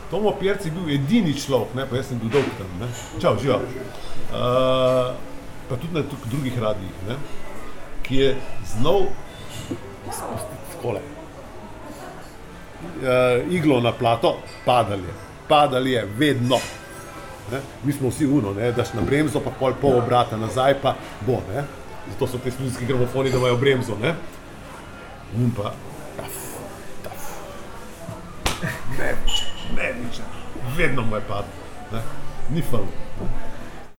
Tomo Pierc je bil edini človek, ne, pa jaz sem bil dolg tam, ne. Čau, živa. Pa tudi na drugih radijih, ne, ki je znal spustiti skole. Iglo na plato, padali je vedno. Ne. Mi smo vsi ne, daš na bremzo, pa pol obrata nazaj, pa bo, ne. Zato so te studijski gramofoni, da imajo bremzo, ne. Pa taf. Ne viče, vedno mu je padlo, ne. Ni fal.